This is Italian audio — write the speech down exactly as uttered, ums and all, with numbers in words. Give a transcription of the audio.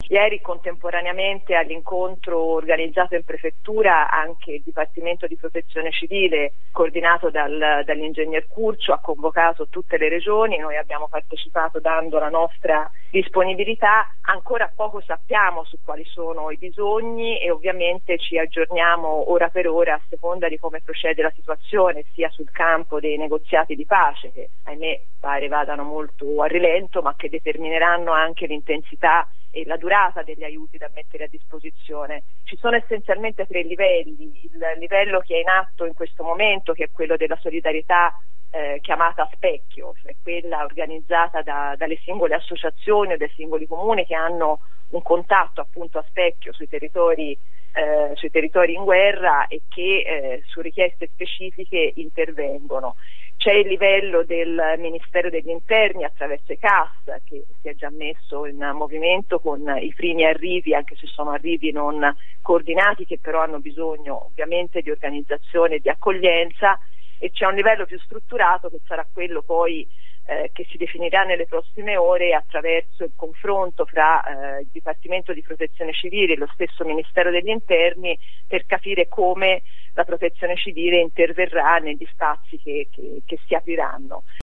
Ieri contemporaneamente all'incontro organizzato in prefettura anche il Dipartimento di Protezione Civile, coordinato dal, dall'ingegner Curcio, ha convocato tutte le regioni, noi abbiamo partecipato dando la nostra disponibilità. Ancora poco sappiamo su quali sono i bisogni e ovviamente ci aggiorniamo ora per ora a seconda di come procede la situazione, sia sul campo dei negoziati di pace, che ahimè pare vadano molto a rilento, ma che determineranno anche l'intensità e la durata degli aiuti da mettere a disposizione. Ci sono essenzialmente tre livelli: il livello che è in atto in questo momento, che è quello della solidarietà eh, chiamata a specchio, cioè quella organizzata da, dalle singole associazioni o dai singoli comuni che hanno un contatto appunto a specchio sui territori eh, sui territori in guerra e che eh, su richieste specifiche intervengono. C'è il livello del Ministero degli Interni attraverso i C A S, che si è già messo in movimento con i primi arrivi, anche se sono arrivi non coordinati, che però hanno bisogno ovviamente di organizzazione e di accoglienza, e c'è un livello più strutturato che sarà quello poi eh, che si definirà nelle prossime ore attraverso il confronto fra eh, il Dipartimento di Protezione Civile e lo stesso Ministero degli Interni, per capire come la Protezione Civile interverrà negli spazi che, che, che si apriranno.